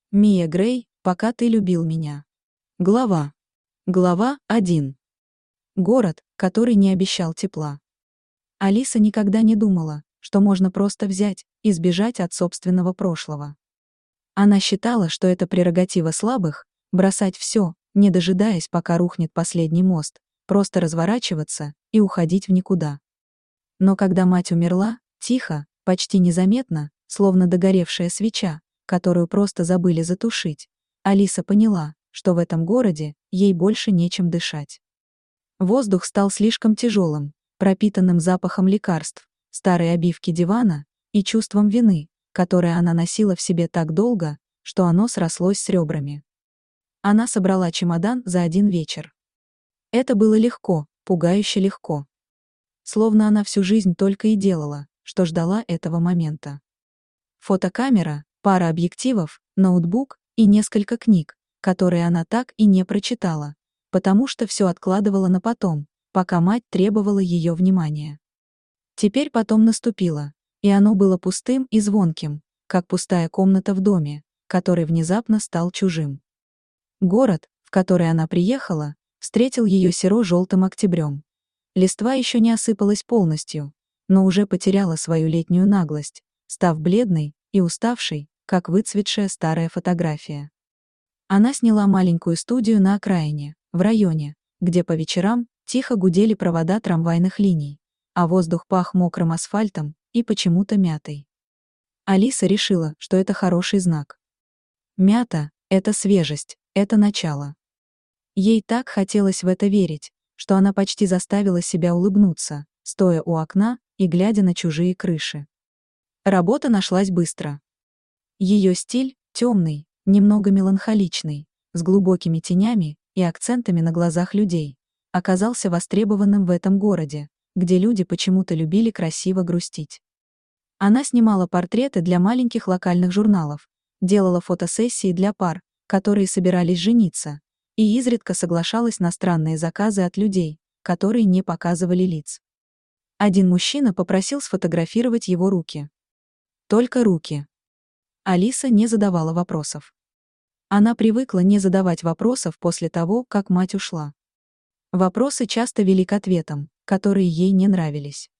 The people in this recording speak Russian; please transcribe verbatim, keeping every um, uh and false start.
Мия Грей, пока ты любил меня. Глава. Глава один. Город, который не обещал тепла. Алиса никогда не думала, что можно просто взять и сбежать от собственного прошлого. Она считала, что это прерогатива слабых, бросать все, не дожидаясь, пока рухнет последний мост, просто разворачиваться и уходить в никуда. Но когда мать умерла, тихо, почти незаметно, словно догоревшая свеча, которую просто забыли затушить, Алиса поняла, что в этом городе ей больше нечем дышать. Воздух стал слишком тяжелым, пропитанным запахом лекарств, старой обивки дивана и чувством вины, которое она носила в себе так долго, что оно срослось с ребрами. Она собрала чемодан за один вечер. Это было легко, пугающе легко. Словно она всю жизнь только и делала, что ждала этого момента. Фотокамера, пара объективов, ноутбук и несколько книг, которые она так и не прочитала, потому что все откладывала на потом, пока мать требовала ее внимания. Теперь потом наступило, и оно было пустым и звонким, как пустая комната в доме, который внезапно стал чужим. Город, в который она приехала, встретил ее серо-желтым октябрем. Листва еще не осыпалась полностью, но уже потеряла свою летнюю наглость, став бледной и уставшей, как выцветшая старая фотография. Она сняла маленькую студию на окраине, в районе, где по вечерам тихо гудели провода трамвайных линий, а воздух пах мокрым асфальтом и почему-то мятой. Алиса решила, что это хороший знак. Мята — это свежесть, это начало. Ей так хотелось в это верить, что она почти заставила себя улыбнуться, стоя у окна и глядя на чужие крыши. Работа нашлась быстро. Ее стиль — темный, немного меланхоличный, с глубокими тенями и акцентами на глазах людей, оказался востребованным в этом городе, где люди почему-то любили красиво грустить. Она снимала портреты для маленьких локальных журналов, делала фотосессии для пар, которые собирались жениться, и изредка соглашалась на странные заказы от людей, которые не показывали лиц. Один мужчина попросил сфотографировать его руки. Только руки. Алиса не задавала вопросов. Она привыкла не задавать вопросов после того, как мать ушла. Вопросы часто вели к ответам, которые ей не нравились.